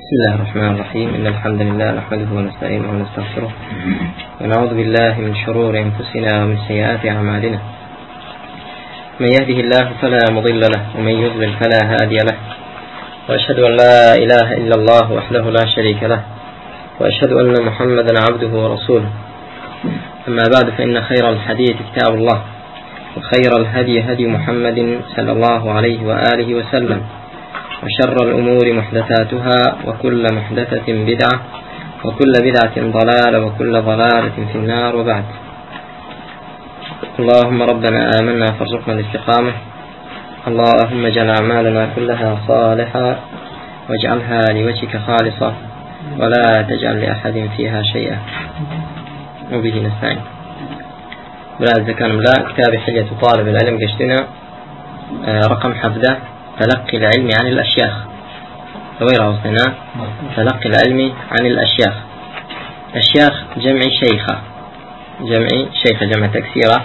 بسم الله الرحمن الرحيم. إن الحمد لله نحمده ونستعينه ونستغفره ونعوذ بالله من شرور أنفسنا ومن سيئات أعمالنا. من يهده الله فلا مضل له ومن يضلل فلا هادي له، وأشهد أن لا إله إلا الله وحده لا شريك له، وأشهد أن محمدا عبده ورسوله. أما بعد، فإن خير الحديث كتاب الله، وخير الهدي هدي محمد صلى الله عليه وآله وسلم، وشر الأمور محدثاتها، وكل محدثة بدعة، وكل بدعة ضلالة، وكل ضلالة في النار. وبعد، اللهم ربنا آمنا فارزقنا الاستقامة. اللهم اجعل أعمالنا كلها صالحة واجعلها لوجهك خالصة ولا تجعل لأحد فيها شيئا، وبه نستعين. بلاد كان ملا كتاب حلية طالب العلم قشتنا رقم حفظه تلقي العلم عن الأشياخ. ويرى وصلنا تلقي العلم عن الأشياخ. الشيخ جمع شيخة، جمع تكسيرة.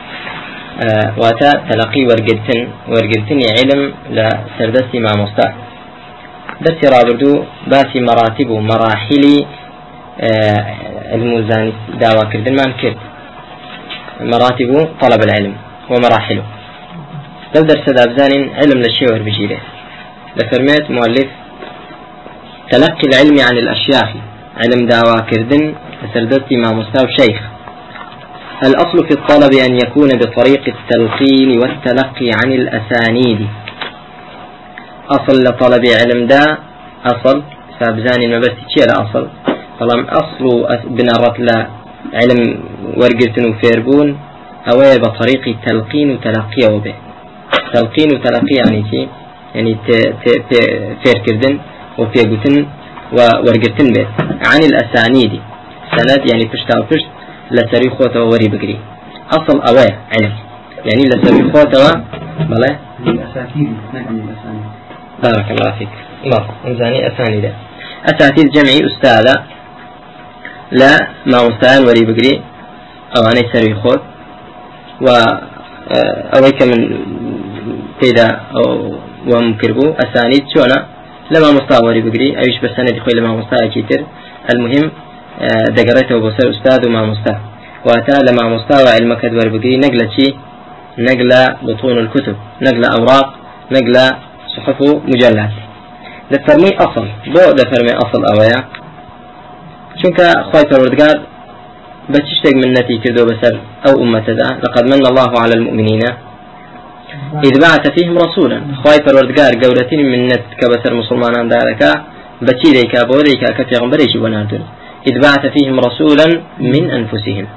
واتا تلقي ورقلتني علم لسردسي مع مصطح دسي رابردو باسي مراتب ومراحل الموزاني دعوة كردن ما نكرد مراتب طلب العلم ومراحله. لو درس دابزان علم للشيوهر بجيله لفرميت مؤلف تلقي العلم عن الأشياخ، علم دعوة كردن لسردسي مع مصطح شيخ. الأصل في الطلب أن يكون بطريق التلقين والتلقي عن الأسانيد. أصل لطلب علم دا أصل سابزاني ما بس تشيل أصل طالما أصل بنرت لا علم ورقلتن وفيربون أو بطريق التلقين وتلقيه به. تلقين وتلقي يعني شيء يعني فير كردن وفيقتن وورقلتن به عن الأسانيد. سند يعني فشتا وفشت لسري خوته وري بقري. أصل أواه علم يعني لسري خوته بله الأساتيد. بارك الله فيك. الله إنزاني أسانيد. أساتيد جمعي أستاذة لا ما مستعان وري بقري أو أنا سري خوت و أويك من تيدا أو ومكربو أسانيد شونا لما مستعان وري بقري أيش بسند خوي لما مستعان كتير. المهم دقرته بصير أستاذ وما مستوى وأتى لما مستوى علمك دور بقي نقلة شيء، نقلة بطون الكتب، نقلة أوراق، نقلة صحف مجلات. لفرمي أصل بو لفرمي أصل أويا شنك خايف الوردقار بتشتق من نتي كردو بسر أو أمة ذا. لقد من الله على المؤمنين إذ بعث فيهم رسولا. خايف الوردقار قولتين من نت كبسر مسلمان دارك بتشيليك بوليك كفيغمبريش وناردون. إذ بعث فيهم رسولا من أنفسهم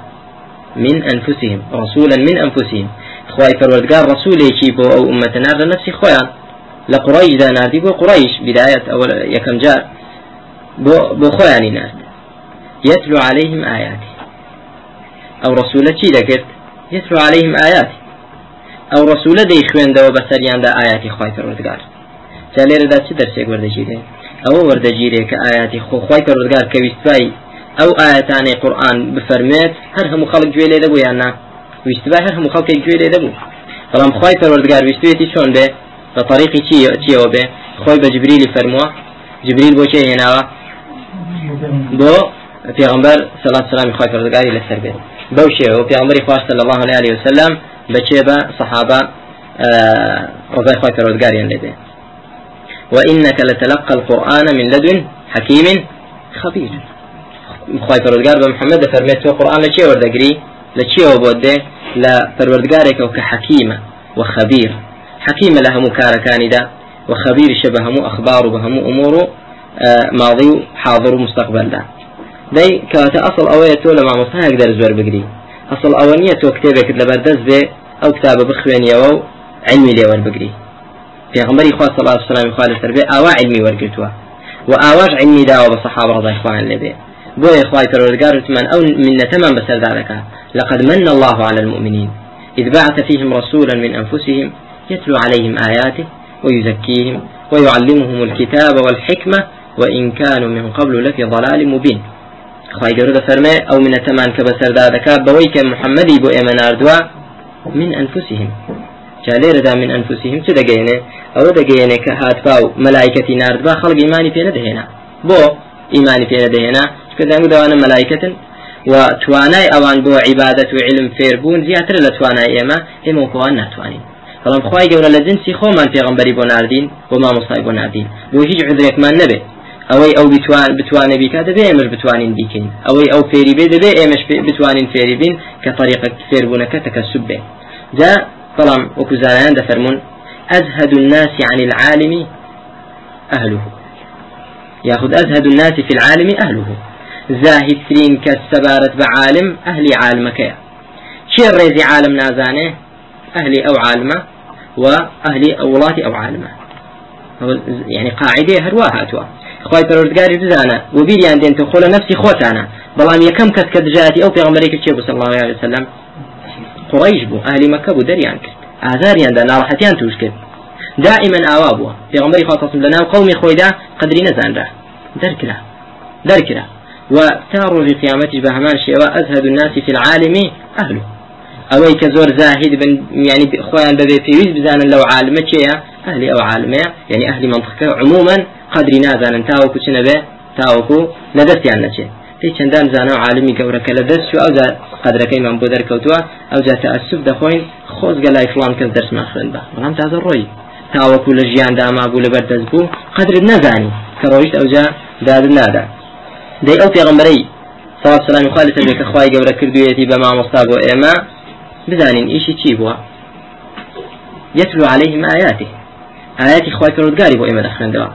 رسولا من أنفسهم. خواي فرودقار رسول يشيبه أو أمة نار لنفسي خوان لقريش ذا ناردي بو قريش بداية أول يكم جاء بو خواني نارد يتلو عليهم آياته. أو رسولة شي ذكرت يتلو عليهم آياته أو رسولة دي خوان دو بسريان دا آياتي خواي فرودقار سالير دا چه درسيك وردجيره أو وردجيره كآياتي خواي فرودقار كويستواي أو آياتاني قرآن بفرميت هرهم خلق جويلي دبو يعني ويستواي هرهم خلق جويلي دبو. طالما خواي فرودقار ويستويتي شون به بطريقي چي او به خواي بجبريل فرموه. جبريل بو چه هناوا بو پیغمبر صلى الله عليه وسلم خواي فرودقار لسر به بوشي و پیغمبر خواش صلى الله عليه وسلم بچه با صحابة رضي خواي فرودقار ينلده. وإنك لتلقى القرآن من لدن حكيم خبير. خواي فرودقار بمحمد فرميت القرآن لشي وردقري لشي وبوده لفرودقارك وكحكيمة وخبير. حكيمة لها مكاركان دا وخبير شبهمو أخبار بهمو أمور ماضي حاضر مستقبل دا. داي كواتا أصل أويته لما مصنع يقدر زور بقري. أصل أوليته كتابك لبردز به أو كتاب بخواني أو علمي لي ور بقري. پیغمبری خواه صلی الله علیه وسلم خواه لسر به آوا علمی ورگرتوا و آواج علمی داوا بصحابه رضی خواه لبه بو اخوای پروردگار من او من تمام بسر ذلك. لقد من الله على المؤمنين إذ بعث فيهم رسولا من أنفسهم يتلو عليهم آياته ويزكيهم ويعلمهم الكتاب والحكمة وإن كانوا من قبل لفي ضلال مبين. اخوای گرود فرمه او من تمام كبسر ذلك بويك محمدي بو ايمان اردوا من أنفسهم جالير دا من أنفسهم تدقينه أو دقينه كهات باو ملائكة نارد با خلق إيماني في ندهنا بو إيماني في لدينا كذا دوانا ملائكة وتواناي أوان بو عبادة وعلم فيربون زياتر لتواناي إما وكوان ناتوانين فلان خواهي قولا لجنسي خو من پیغمبری بو ناردين وما مصايب بو ناردين بو هيج عذرك ما نبي اوي او بتوان بيكا دبي امش بتوانين بيكين اوي او فيري بي دبي امش بتوانين فيري بين كطريقة فيربونك تكسب به جاء طالما وكزانان دفرمون أزهد الناس عن العالم أهله ياخذ أزهد الناس في العالم أهله زاهد سرين كالسبارة بعالم أهلي عالمك شي الريزي عالم نازانه أهلي أو عالمة وأهلي أولاتي أو عالمة يعني قاعدة هرواها أتوا خواهي پروردگاری بزانا وبيلي عندين تقول نفسي خوتانا بلام يكم كد جاتي أو في غمريك الشيب صلى الله عليه وسلم قريش بو أهلي مكة بو دريان كد آذاريان دا ناراحتيان توش كد دائما آوابوا في غمري خاصة لنا وقومي خويدا قدري نزان ره دركرا وتاروا في قيامته بهمان شيء أزهد الناس في العالم أهله أوي كزور زاهد بن يعني خوان ببي في ويز بزانا لو عالمة شيء أهلي أو عالمة يعني أهلي منطقة عموما قدري نازانا تاوكو شنبه تاوكو لدرتي عنا شيء في چندان زانا عالمي قورك لدرس شو أو ذا قدرك إمام بودر كوتوا أو ذا تأسف دخوين خوز قلاي فلان كز درس ما خلن با ولم تازا روي تاوكو لجيان داما بو لبردز بو قدر نزاني كرويشت أو ذا داد النادا دي أو في غمري صلى الله عليه وسلم خالصا بك أخواي قورك كردويتي بما مصابو إما بزانين إيشي تشيبوا يتلو عليهم آياته آيات إخوة الردقاري بو إما دخلن دوا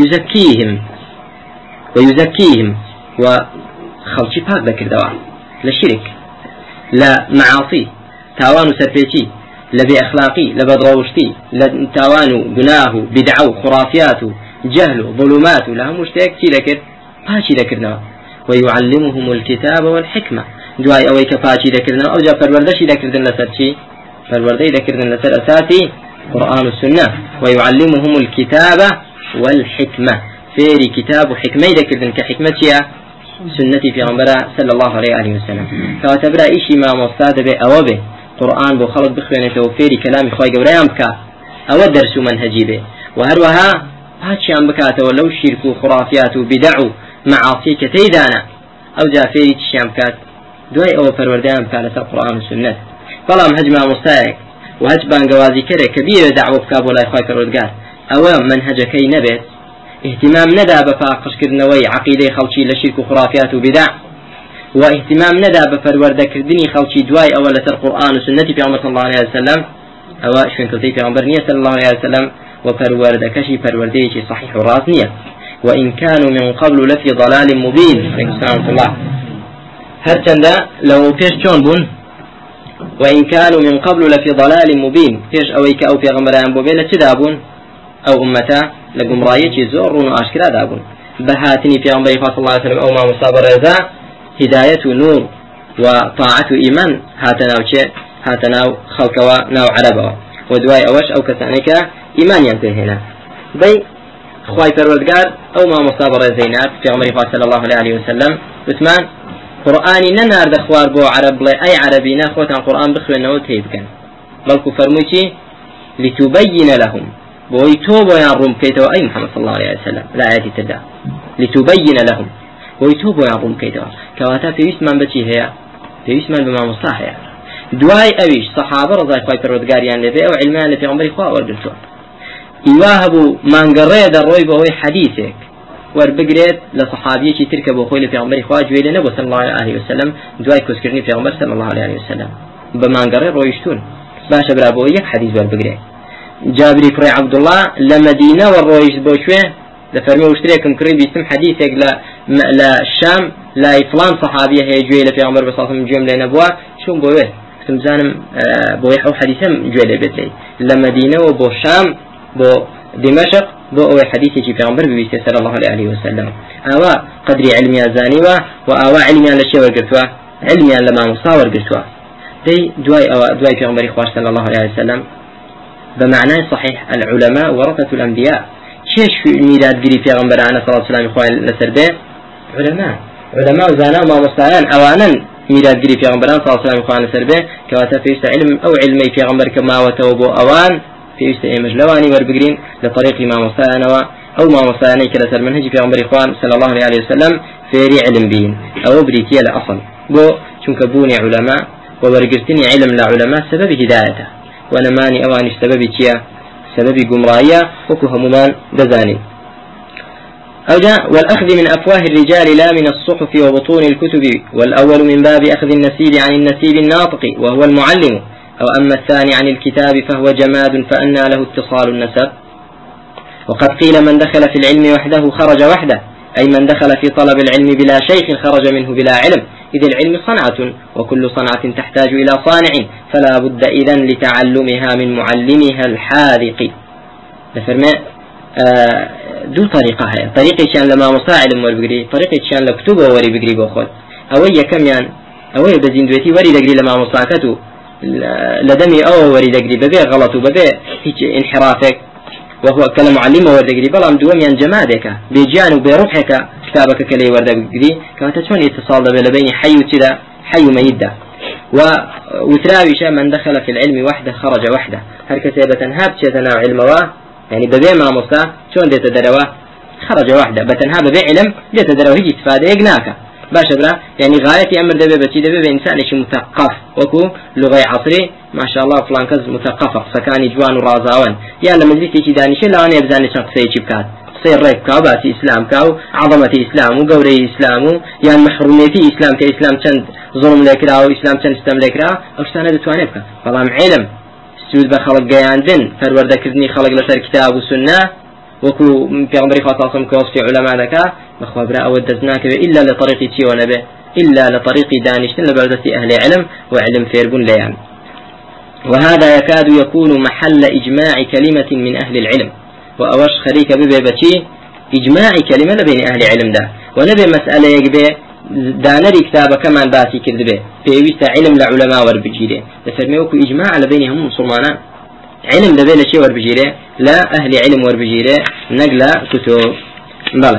ويزكيهم وخلشي باك ذكر دوا للشرك لا معاصي تاوان سرفيتي لبي أخلاقي لبضروشتي تاوان قناه بدعو خرافيات جهل ظلمات لهم مشتاك تي لكر باشي ذكرنا ويعلمهم الكتاب والحكمة دواي أويك باشي ذكرنا أو جاء فالوردشي ذكردن لسرشي فالوردي ذكردن لسر أساسي قرآن السنة ويعلمهم الكتاب والحكمة فيري كتاب وحكمة ذكردن كحكمة سنتي في غنبرة صلى الله عليه وسلم فاتبرا إشي ما مصاد به أو به قرآن بو خلط بخوانه توفيري كلام إخوائي قبريان بكا أو درس منهجي به وهروها هاتشان بكاته ولو شرك وخرافيات وبدع معاصي كتيدانا أو جافيري تشيان بكات دواي أو فروردان بكالة القرآن والسنة فلام هجمة مصايك وهجبان قوازي كره كبيرة دعوة بكاب ولا إخوائي فروردقار أو منهجكي نبت اهتمام ندى بفاقش كردنوي عقيدة خلشي لشرك وخرافيات وبدع واهتمام ندى بفرورد كردني خلشي دواي أولا القرآن وسنة في عمر صلى الله عليه وسلم أو شوين كلتي في عمر نية صلى الله عليه وسلم وفرورد كشي فرورديش صحيح وراسنية وإن كانوا من قبل لفي ضلال مبين عليكم السلام ورحمة الله هرچند لو فيش چون بون وإن كانوا من قبل لفي ضلال مبين فيش أويك أو في غمران بوبين تدابون أو أمتا لقمرايتي زور وأشكرا دابون بهاتني في عمر صلى الله عليه وسلم أو ما مصاب رضا هداية نور وطاعة إيمان هاتنا خلق وناو عربا ودواي أوش أو كسانك إيمان ينتهينا بي خواي فروردقار أو ما مصاب رضينات في عمر صلى الله عليه وسلم بثمان قرآني ننار دخوار بو عرب أي عربي ناخوتان قرآن بخوة نوت هيبكن بلكو فرموشي لتبين لهم ويتوب ويعظم كيتوا أي محمد صلى الله عليه وسلم لا آياتي تدا لتبين لهم ويتوب ويعظم كيتوا كواتا في اسمان بتي هي في اسمان بما مصاحية دواي أويش صحابة رضاي خواي پروردگاريان لبي أو علمان لفي عمري خواه ورقلتوا يواهبوا من قرية الروي بوي حديثك وربقريت لصحابية تركبوا خوي لفي عمري خواه جويل نبو صلى الله عليه وسلم دواي كسكرني في عمر صلى الله عليه وسلم بمان قرية رويشتون باشا برابو يك حديث وربقريت جابري كري عبد الله لمدينة والرويش بوشوه لفرمي واشتريكم كري بيسم حديثك لا الشام لا فلان صحابية هي جويلة في عمر بصاصة من جملة نبوة شون بوه كتم زانم بويح أو حديثا جويلة بيتلي لمدينة وبو الشام بو دمشق بو أو حديثي في عمر بيسي صلى الله عليه وسلم أوا قدري علمي زانيوة وأوا علمي لشي ورقرتوا علمي لما مصاور قرتوا دي دواي في عمر إخوار صلى الله عليه وسلم بمعنى صحيح العلماء ورثة الأنبياء شيش في الميلاد قري في غنبر عنا صلى الله عليه وسلم إخوان لسربه علماء وزانا ما مستعان أوانا ميلاد قري في غنبر عنا صلى الله عليه وسلم إخوان لسربه كواتا في علم أو علمي في غنبر كما وتوبو أوان في مجلواني وربقرين لطريق ما مستعان أو ما وصاني كلا سر منهج في عمر إخوان صلى الله عليه وسلم فيري علم بين أو بريتيا لأصل بو شنك بوني علماء وورقرتني علم لعلماء سبب هدايته وأنا ماني أواني سبب تيا سبب قمرايا وكهممان دزاني والأخذ من أفواه الرجال لا من الصحف وبطون الكتب، والأول من باب أخذ النسيب عن النسيب الناطق وهو المعلم، أو أما الثاني عن الكتاب فهو جماد فأنى له اتصال النسب. وقد قيل من دخل في العلم وحده خرج وحده، أي من دخل في طلب العلم بلا شيخ خرج منه بلا علم، إذ العلم صنعة وكل صنعة تحتاج إلى صانع، فلا بد إذن لتعلمها من معلمها الحاذق. دو طريقة هي طريقة شان لما مساعد وربقري، طريقة شان لكتوبة وري بقري بأخذ أوي كم يعني أوي بزين دوتي وري دقري لما مساكته لدمي أو وري دقري ببيع غلط وببيع هيك انحرافك وهو كلام معلمه وردقري بلام دوم ين جمادك بيجان وبروحك كتابك كلي وردقري كما تشون اتصال بين حي وتدا حي ميدا. وتراوي شان من دخل في العلم وحده خرج وحده، هل كتابة هاب شتنا علم يعني ببيع ما مصا شون ديت دروا خرج واحدة بتنها ببيع علم ديت دروا هيجي استفادة يجناك باش درا، يعني غاية أمر دبي بتشي دبي بإنسان شيء مثقف وكو لغة عصري ما شاء الله فلان كز مثقف سكاني جوان ورازاون يعني لما زيت شيء داني شيء لا أنا يبزاني شخص يجيب كات صير ريب كاو باسي إسلام كاو عظمة إسلام وجوري إسلام يعني محروميتي إسلام كإسلام كند ظلم لكرا وإسلام كند استم لكرا أو سنة دتواني بك فلام علم سود بخلق جياندن فروردة كذني خلق لسر كتاب والسنة وكو في عمري خاصة كوصف علماء ذكاء مخابرة أو الدزناك إلا لطريق تي ونبه إلا لطريق دانشتن لبعضة أهل علم وعلم فيربون ليان. وهذا يكاد يكون محل إجماع كلمة من أهل العلم، وأوش خريك ببيبتي إجماع كلمة بين أهل علم ده ونبي مسألة يقبي دانري كتابة كمان باسي كذبه بيويست علم لعلماء وربجيره لفرميوكو إجماع لبينهم مسلمانا علم لبين شيء وربجيره لا أهل علم وربجيره نقل كتب بلى.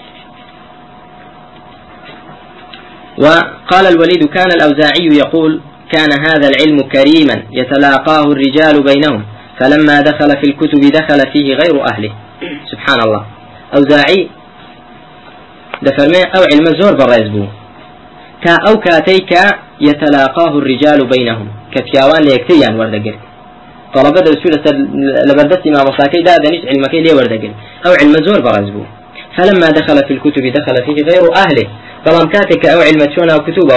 وقال الوليد كان الأوزاعي يقول كان هذا العلم كريما يتلاقاه الرجال بينهم، فلما دخل في الكتب دخل فيه غير أهله. سبحان الله. أوزاعي دفرمي أو علم زور برزبو كا أو كاتيك يتلاقاه الرجال بينهم كفياوان ليكتيان وردقر طلبة رسولة لبردت ما مصاكي دا دانيش علمكي لي وردقر أو علم زور برزبو، فلما دخل في الكتب دخل فيه غير أهله. طالما كاتك أو علم شونا وكتوبة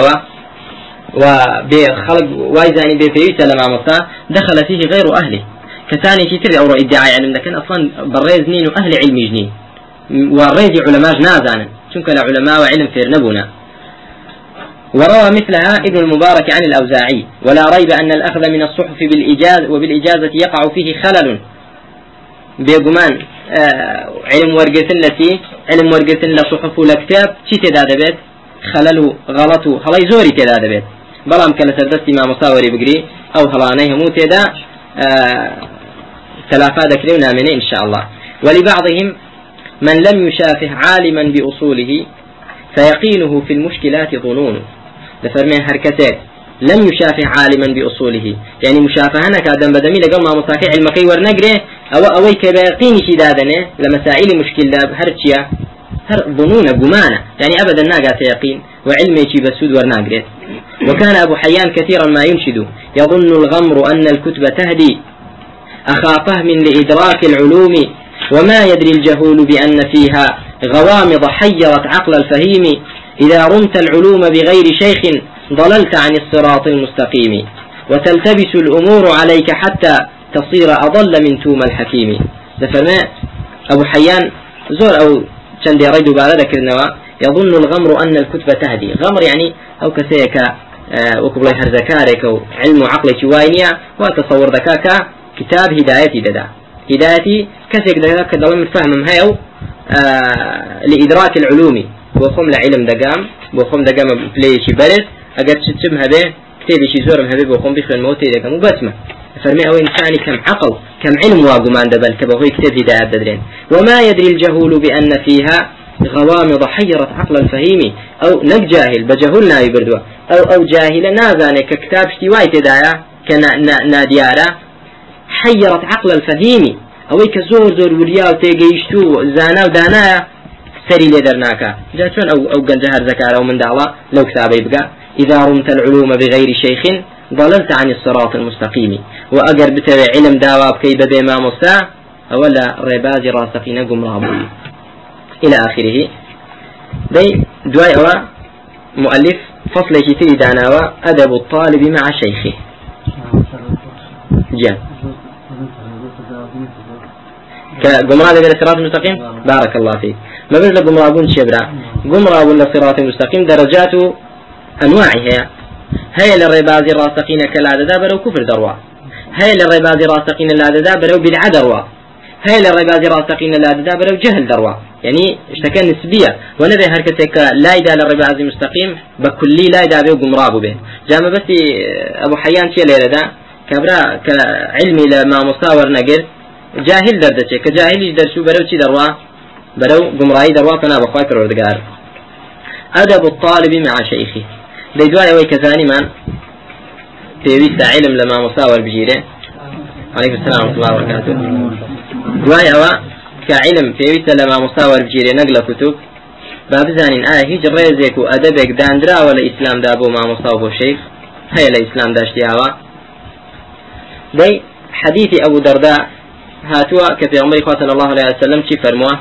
وبخلق وايزاني بفيوسة لما مصا دخل فيه غير أهله. كثاني كتير أو ادعاء علم لكن أصلا برزنين وأهل علم يجنين والريد علماء نازانا شنك العلماء وعلم في نبونا. وروى مثلها ابن المبارك عن الأوزاعي ولا ريب أن الأخذ من الصحف وبالإجازة يقع فيه خلل بيقمان علم ورقة التي علم ورقة لصحف لكتاب شي تداد بيت خلله غلطه هلاي زوري تداد بيت بلام كلا سردستي ما مصاوري بقري أو هلانيه مو تدا ثلاثة ذكرنا منه إن شاء الله. ولبعضهم من لم يشافه عالما بأصوله فيقينه في المشكلات ظنون. لفرمي هركته لم يشافه عالما بأصوله يعني مشافهنا كادم بدمي لقل ما مصاكي علمكي ورنقره أو أويك بيقين شدادنا لمسائل مشكلة هرتشيا هر ظنون قمانة يعني أبدا ناقات يقين وعلمي شي بسود ورنقره. وكان أبو حيان كثيرا ما ينشد يظن الغمر أن الكتب تهدي أخا فهم لإدراك العلوم وما يدري الجهول بأن فيها غوامض حيرت عقل الفهيم إذا رمت العلوم بغير شيخ ضللت عن الصراط المستقيم وتلتبس الأمور عليك حتى تصير أضل من توم الحكيم. لفرماء أبو حيان زور أو شند يريد بعد ذكر النواة يظن الغمر أن الكتب تهدي. غمر يعني أو كسيك وكبلي هرزكارك وعلم عقلك واينيا وتصور ذكاك كتاب هدايتي ددا هدايتي كسيك ذكاك ضلم فهم هاو لإدراك العلوم بوخم لعلم دقام بوخم دقام بليشي برس أقد شتشبها به كتابي شي زورم هبه بوخم بيخ الموتي دقام وبسمة. فرمي أو إنساني كم عقل كم علم واقمان دبل كبغي كتاب هدايات ددرين وما يدري الجهول بأن فيها غوامض حيرت عقل الفهيم أو نجاهل بجهولنا يبردوا أو جاهل نازاني ككتاب اشتواي تدايا كناديارا حيرت عقل الفهيم ئەوەی کە زۆر وریا و تێگەیشت و زانا و دانایە سەری لێ دەرناکە جا چۆن ئەو گەنجە هەرزەکارە و منداڵە لەو کتابەی بگە إذا رمت العلوم بغير شيخ ضللت عن الصراط المستقيم وأجر بتوع علم داواب كي بدي ما مسا ولا رباز راسخين قمرابوي إلى آخره دي دواي مؤلف فصل كتير دعناوة أدب الطالب مع شيخه جاء كقمراب إلى الصراط المستقيم بارك الله فيك ما بين قمرابون شبرا قمراب الصراط المستقيم درجات أنواعها هي للرباز الراسخين كالعدد برو كفر دروا هي للرباز الراسخين العدد برو بدعة دروا هي للرباز الراسخين العدد برو جهل دروا يعني اشتكى نسبية ونبي هركتك لا يدا للرباز المستقيم بكلي لا يدا به قمراب به جامع بس أبو حيان شيء ليلة دا كبرا كعلمي لما مصاور نقر جاهل دردشه كجاهل يدرسو برو شي دروا برو قمراي دروا فنا بخواي كروردقار أدب الطالب مع شيخه دواي أوي كثاني من تيويست علم لما مصاور بجيره عليكم السلام ورحمة الله وبركاته دواي أوا كعلم تيويست لما مصاور بجيره نقل كتب بابزانين هيج ريزيك وأدبك داندرا ولا إسلام دابو ما مصاوب الشيخ هيا الإسلام داشتي أوا دي حديث أبو درداء هاتوا كفي عمر صلى الله عليه وسلم شي فرموه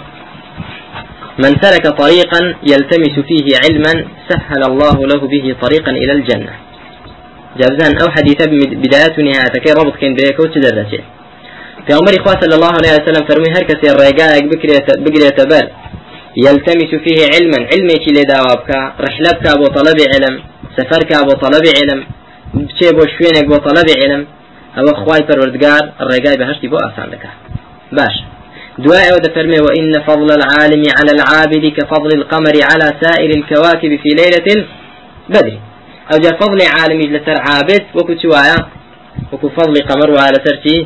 من سلك طريقا يلتمس فيه علما سهل الله له به طريقا إلى الجنة جابزان أو حديثة بداية ونهاية كي ربط كين بيك وتدرسه في عمر صلى الله عليه وسلم فرمي هركسي الرقائق بقرية بال يلتمس فيه علما علمي كي لداوابك رحلبك أبو طلب علم سفرك أبو طلب علم بشيبو شوينك أبو طلب علم أو أخواي پروردگار الرقائق بهشتي بو آسان لك باش دعاء ودفرمي وإن فضل العالم على العابد كفضل القمر على سائر الكواكب في ليلة البدر أو جاء فضل عالم لسر عابد وكو شوايا وكو فضل قمر وعلى سرتي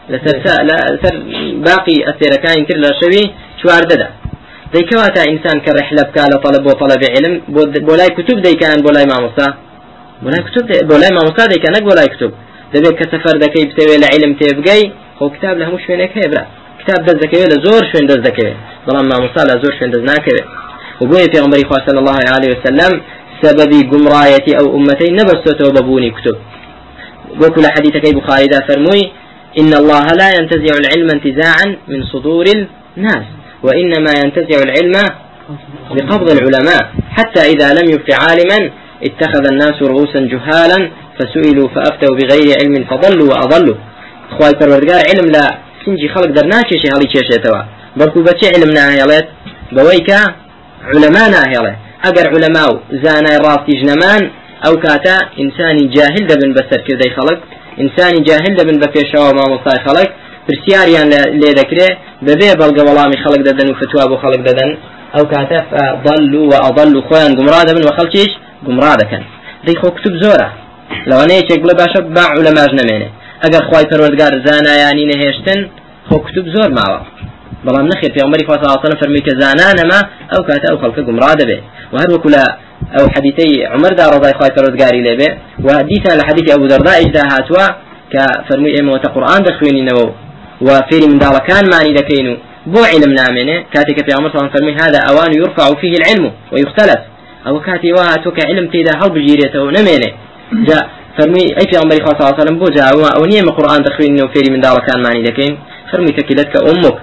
لسر باقي السيركان كر لشوي شوار ددا دي كواتا إنسان كرحلة بكالة طلب وطلب علم بولاي كتب دي كان بولاي ماموسا بولاي كتب بولاي ماموسا دي كانك بولاي كتب دبي كسفر دكي بتوي لعلم تبقي هو كتاب له مش وينك هبرا كتاب دز ذكيه لزور شوين دز ذكيه ظلام ما مصال لزور شوين دز ناكيه وبوي في عمر صلى الله عليه وسلم سبب جمراية أو أمتين نبسته وببوني كتب وكل حديث كي بخاري دا فرموي إن الله لا ينتزع العلم انتزاعا من صدور الناس وإنما ينتزع العلم بقبض العلماء حتى إذا لم يبق عالما اتخذ الناس رؤوسا جهالا فسئلوا فأفتوا بغير علم فضلوا وأضلوا خواي پروردگار علم لا سنجي خلق درناكي شي هالي تشيتوا بركو بچي علم ناهيلت بويكا علماء ناهيله اگر علماء زانا راسي جنمان او كاتا انساني جاهل دبن بسر كردي خلق انساني جاهل دبن بپیشوا ما مصاي خلق برسياريان لي ذكره ببي بلغ ولامي خلق ددن وفتوا بو خلق ددن او كاتا ضلوا واضلوا خوان قمرا دبن وخلقيش قمرا دكن دي خو كتب زوره لو انا يشغل باشا باع علماء جنمينه اگر خواي پروردگار زانا يعني نهشتن خو كتب زور ماوا بلام نخير في عمر صلى الله عليه وسلم فرمي كزانان ما او كاتا او خلق قمرا دبه وهر وكلا او حديثي عمر دا رضي خواي پروردگاري لبه وحديثا لحديث ابو درداء اجداهاتوا كفرمي ايمو قرآن دخويني نو وفيري من دار كان ماني دكينو بو علم نامنه كاتك في عمر صلى الله عليه وسلم فرمي هذا اوان يرفع فيه العلم ويختلف او كاتي واتوك علم تيدا هل بجيريته نمينه جاء فرمي اي في عمر صلى الله عليه وسلم بو جاء او نيم قرآن دخويني وفيري من دار كان ماني دكين فرمي ككلتك امك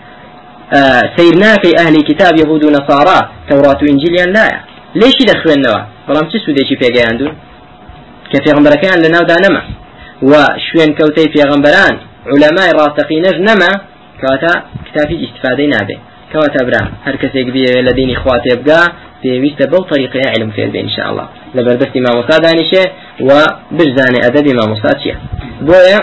سيرناك أهل كتاب يهود ونصارى توراة وإنجيل لا ليش يدخلون نوا بلام تسود شيء في جاندون كفي غمبركان لنا ودانما وشوين كوتي في غمبران علماء راسخين نما كواتا كتابي استفادة نابه كواتا برا هر كسي بي الذين اخواتي يبقى في ويست بو طريقة علم في البين إن شاء الله لبردست ما مصاد دانشه وبرزان أدب ما مصاد شيء بويا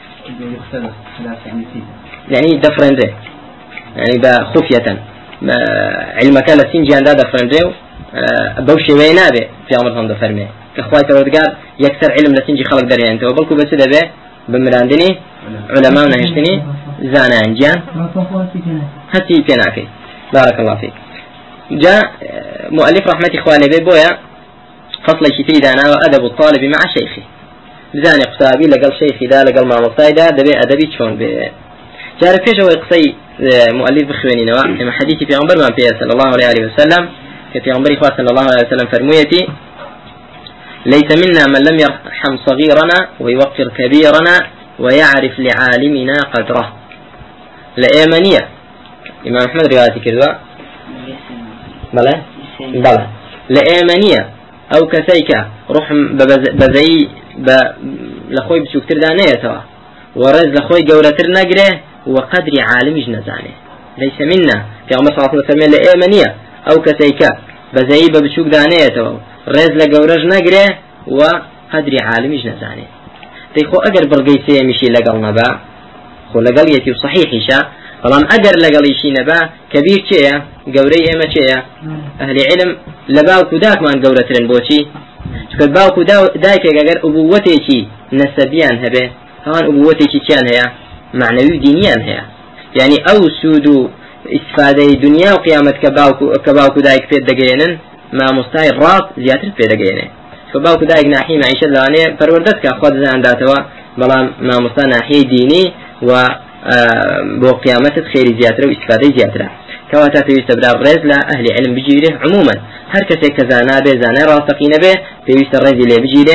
يعني دفرنده يعني بخفية علمك لسنجي عند هذا فرنجيو بوشي وينابه في عمر هم دفرمه كخوات الودقار يكثر علم لسنجي خلق دريان انت وبلكو بس ده به بمراندني علماء نهشتني زانا انجان هاتي بيناكي بارك الله فيك جاء مؤلف رحمة إخواني بيبويا فصل شتي دانا وأدب الطالب مع شيخي بزاني قصابي لقل شيخي دا لقل ما مصايدا دبي أدبي شون جار فيش ويقصي مؤلف بخواني نوا كما حديث في عمر من صلى الله عليه وسلم في عمر صلى الله عليه وسلم فرميتي ليس منا من لم يرحم صغيرنا ويوقر كبيرنا ويعرف لعالمنا قدره. لأيمانية إمام أحمد رواية كذا بلى لأيمانية أو كسيكا روح بزي لخوي بسوكتر دانيتوا ورز لخوي جورتر نجره وقدر عالم جنزانه. ليس منا في عمر صلى الله عليه وسلم لأيمانية أو كسيكا بزي بسوك دانيتوا رز لجورج نجره وقدر عالم جنزانه. تيخو أجر برقيسية مشي لقلنا با خو لقل يتي صحيح شا فلان أجر لقل يشي نبا كبير شيء جوري إما شيء أهل علم لباو كداك من جورة رنبوشي شكل باو كداك أجر أبوته شي نسبيان هبه هان أبوته شي كان هيا معنوي دينيان هيا يعني أو سودو استفادة دنيا وقيامة كباو كداك في الدقينن ما مستعي الراس زيادة في الدقينن فباو كداك ناحية معيشة لانه فروردتك أخوض زان داتوا بلان ما مستعي ناحية ديني و بو قيامة خير زيادة واستفادة زيادة كواتا في استبدال الرز لا أهل علم بجيره عموما هر كسي كزانا به زانا راسقين به في الرز اللي بجيره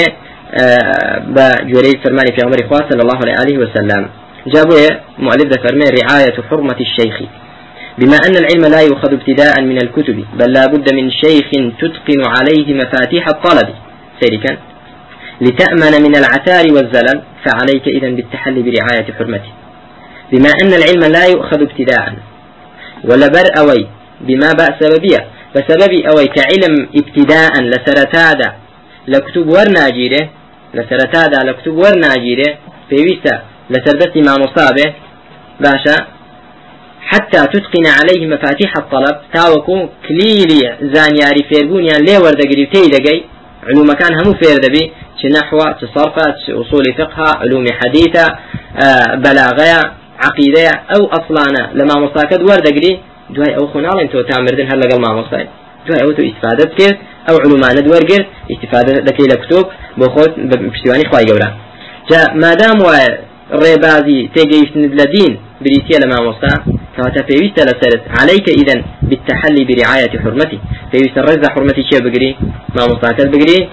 بجوري فرماني في عمر إخوة صلى الله عليه وسلم جابوا مؤلف ذكرنا رعاية حرمة الشيخ بما أن العلم لا يؤخذ ابتداء من الكتب بل لا بد من شيخ تتقن عليه مفاتيح الطلب سيركا لتأمن من العثار والزلل فعليك إذن بالتحلي برعاية حرمته. بما أن العلم لا يؤخذ ابتداء ولا بر أوي بما بأس بيا فسبب أوي كعلم ابتداء لسرتادا لكتب ورناجيره لسرتادا لكتب ورناجيره فيويسا لسردت ما مصابه باشا حتى تتقن عليه مفاتيح الطلب تاوكو كليلي زانياري فيربونيان لي وردقري تيدقي علوم كان همو فيردبي نحو تصرفات أصول فقه علوم حديثة بلاغة عقيدة أو أصلانا لما مصاكد وردقري دواي أو خنال انتو تعمردن هل لقل ما مصاي دواي أو تو استفادة كير أو علومان دورقر استفادة لكي لكتوب بخوت بشتواني خواهي قولا جاء مادام الريبازي تيجي لدين بريسية لما مصا فهذا فيويست لسرت عليك إذن بالتحلي برعاية حرمتي فيويست الرزة حرمتي شيء بقري ما مصاكد بقري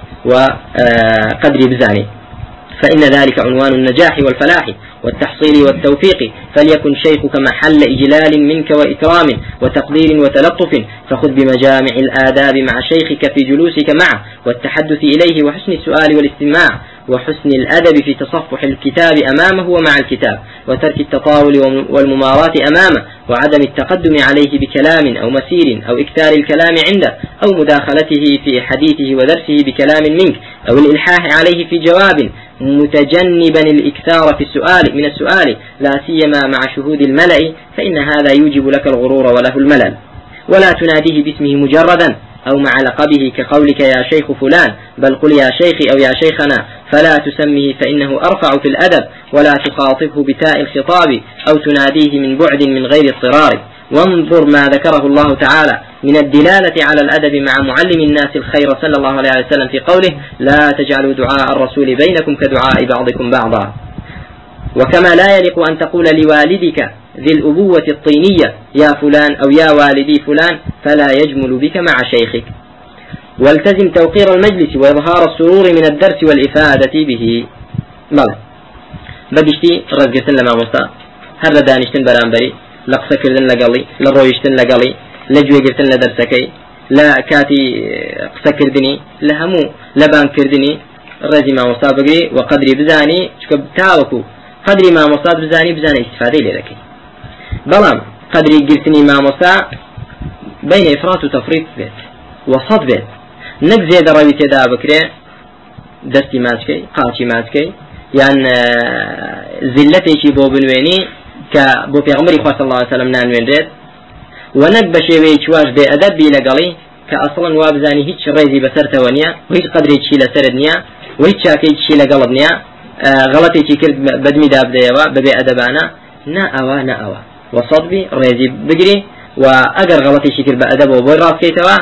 وقدري بزاني فإن ذلك عنوان النجاح والفلاح والتحصيل والتوفيق فليكن شيخك محل إجلال منك وإكرام وتقدير وتلطف فخذ بمجامع الآداب مع شيخك في جلوسك معه والتحدث إليه وحسن السؤال والاستماع وحسن الأدب في تصفح الكتاب أمامه ومع الكتاب وترك التطاول والممارات أمامه وعدم التقدم عليه بكلام أو مسير أو إكثار الكلام عنده أو مداخلته في حديثه ودرسه بكلام منك أو الإلحاح عليه في جواب متجنبا الإكثار في السؤال من السؤال لا سيما مع شهود الملأ فإن هذا يوجب لك الغرور وله الملل ولا تناديه باسمه مجردا أو مع لقبه كقولك يا شيخ فلان بل قل يا شيخي أو يا شيخنا فلا تسميه فإنه أرفع في الأدب ولا تخاطبه بتاء الخطاب أو تناديه من بعد من غير اضطرار وانظر ما ذكره الله تعالى من الدلالة على الأدب مع معلم الناس الخير صلى الله عليه وسلم في قوله لا تجعلوا دعاء الرسول بينكم كدعاء بعضكم بعضا وكما لا يليق أن تقول لوالدك ذي الأبوة الطينية يا فلان أو يا والدي فلان فلا يجمل بك مع شيخك والتزم توقير المجلس وإظهار السرور من الدرس والإفادة به بلى بقشتي رزقتن لما مصا هر دانشتن برانبري لقصة كردن لقلي لرويشتن لقلي لجوي قرتن لدرسكي لا كاتي قصة كردني لهمو لبان كردني رزي ما مصا بقري وقدري بزاني شكب تاوكو قدري ما مصا بزاني استفادة لذكي بلام قدري قرتني ما مصا بين إفراط وتفريط بيت وسط بيت نك زيادة روي تدا بكري دستي ماسكي قاچي ماسكي يعني زلتي شي بو بنويني كبو پیغمبري صلى الله عليه وسلم نانوين ريد ونك بشيوي چواش بي أدب بي لقلي كأصلا وابزاني هيتش ريزي بسرته ونيا وهيتش قدري تشي لسرد نيا وهيتش شاكي تشي لقلب نيا غلطي تشي كرد بدمي داب ديوا ببي أدبانا نا أوا وسط بي ريزي بقري وأجر غلطي شكل بأدب وبراس كيتوا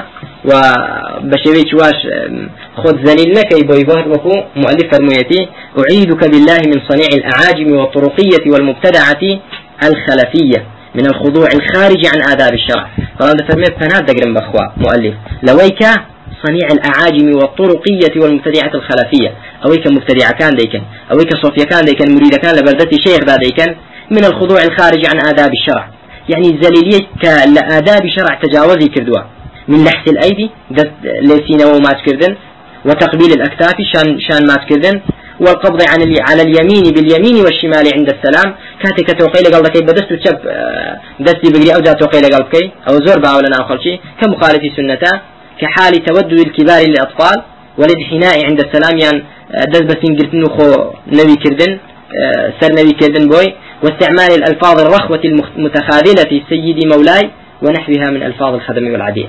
وبشوي شواش خذ زنيل لك يبوي بهر وكو مؤلف فرميتي أعيدك بالله من صنيع الأعاجم والطرقية والمبتدعة الخلفية من الخضوع الخارج عن آداب الشرع. فلان فرمي فناد دقرم بأخوة مؤلف لويك صنيع الأعاجم والطرقية والمبتدعة الخلفية أويك مبتدع كان ديكن أويك صوفيا كان ديكن مريد كان لبردتي شيخ ذا ديكن من الخضوع الخارج عن آداب الشرع، يعني الزليلية كآداب شرع تجاوزي كردوا من لحس الأيدي لسينا ومات كردن وتقبيل الأكتاف شان مات كردن والقبض على اليمين باليمين والشمال عند السلام كاتك توقيل قلبك بدست وتشب دستي بقري أو ذات توقيل قلبك أو زور باولنا أو خلشي كمخالف سنته كحال تودد الكبار للأطفال والانحناء عند السلام يعني دست بسين قلتنو خو نبي كردن سر نبي كردن بوي واستعمال الألفاظ الرخوة المتخاذلة سيدي مولاي ونحوها من ألفاظ الخدم والعبيد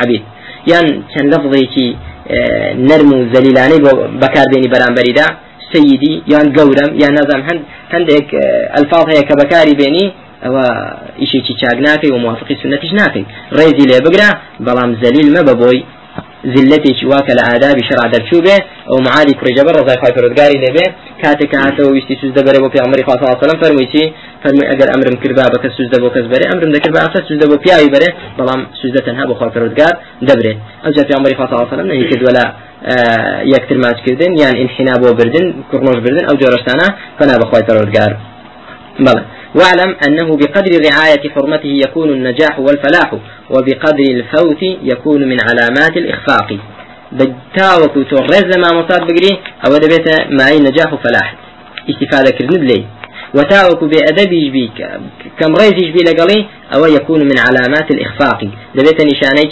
يعني كان لفظي نرمو زليلاني بكار بيني بران بريدا سيدي يعني قورم يعني نظام هندك ألفاظ هي كبكاري بيني أو إشي تشاقناكي وموافقي سنتش ناكي ريزي لي بقرا بلام زليل ما ببوي زلتي شواك الآداب شرع درشوبه أو معالي كريجبر رضي خايف ردقاري لبه كاتك هاتو ويستي سوزده بره بو پیغمبر صلى الله عليه وسلم فرمي اگر امرم كربا بك سوزده بو كس بره امرم ذكر با سوزده بو پیاوي بره بلام سوزده تنها بو خايف ردقار دبره او جاء پیغمبر صلى الله عليه وسلم نهي كد ولا يكتر ماج كردن يعني انحناء بو بردن كرنوش بردن او جورستانا فنا بو خايف ردقار بلى. واعلم أنه بقدر رعاية حرمته يكون النجاح والفلاح وبقدر الفوت يكون من علامات الإخفاق. بتاوكو تورز لما مصاد بقري أو دبيت معي نجاح وفلاح استفادة كرند لي وتاوكو بأدب يجبيك كم ريز يجبي لقلي أو يكون من علامات الإخفاق. دبيت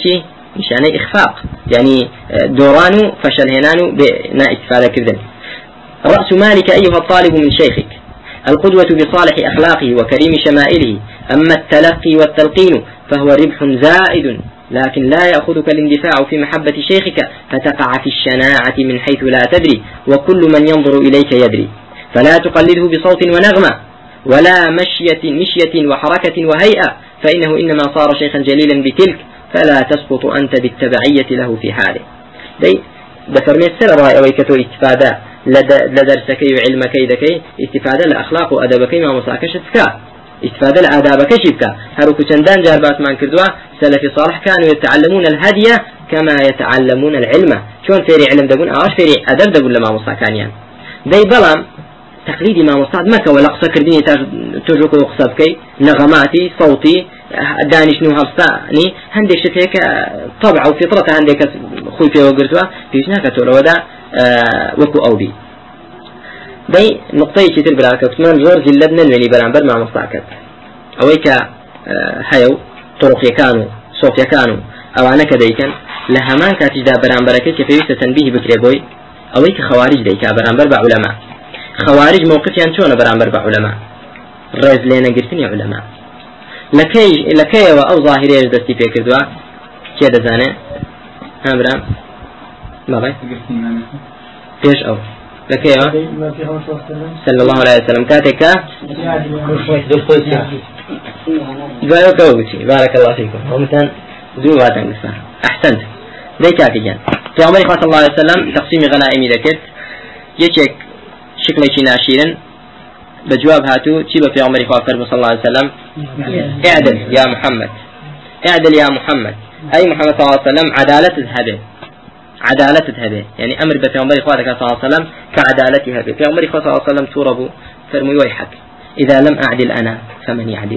نشاني إخفاق يعني دورانو فشل هنانو بنا استفادة كرند. رأس مالك أيها الطالب من شيخك القدوة بصالح أخلاقه وكريم شمائله. أما التلقي والتلقين فهو ربح زائد لكن لا يأخذك الاندفاع في محبة شيخك فتقع في الشناعة من حيث لا تدري وكل من ينظر إليك يدري. فلا تقلده بصوت ونغمة ولا مشية وحركة وهيئة فإنه إنما صار شيخا جليلا بتلك فلا تسقط أنت بالتبعية له في حاله. دفرمي السر رأي أويكتو استفادة لدرسك وعلمك ذكي استفادة لأخلاق وأدبك ما مساكشت فكا استفادة لآدابك شبكا هروكو چندان جاربات من كردوا سلف صالح كانوا يتعلمون الهدي كما يتعلمون العلم شون فيري علم دبون أواش فيري أدب دبون لما مساكانيان دي بلام تقليدي ما مصاد مكة ولقصة كرديني تجوكو وقصابكي نغماتي صوتي دانش نو هرساني هندك شتيك طبع وفطرة هندك خوي فيه وقرتوا فيش ناكا تولودا وكو أودي دي نقطة كتير براكة كمان زور جلدنا المني برانبر مع مصاكت أويك هيو طرق يكانوا صوت يكانوا أو أنا كديكن لهمان كاتجدا برانبرك كفيوسة تنبيه بكريبوي أويك خوارج ديكا برانبر بعلماء خوارج موقفيان شون برانبر بعلماء رز لينا قرتني علماء لكي أو ظاهرية دستي في كردوا كيدا زاني برام ماذا فيش أو لكي صلى الله عليه وسلم كاتك بارك الله فيكم ومثلا دوبات نسا أحسنت ذي كاتي جان في عمر صلى الله عليه وسلم تقسيم غنائمي ذكرت يشك شكلي ناشيرا بجواب هاتو تشيب في عمر صلى الله عليه وسلم اعدل يا محمد اعدل يا محمد أي محمد صلى الله عليه وسلم عدالة هذه يعني أمر بفيغمبر صلى الله عليه وسلم كعدالتها بفيغمبر صلى الله عليه وسلم توربو فرمي ويحك إذا لم أعدل أنا فمن يعدل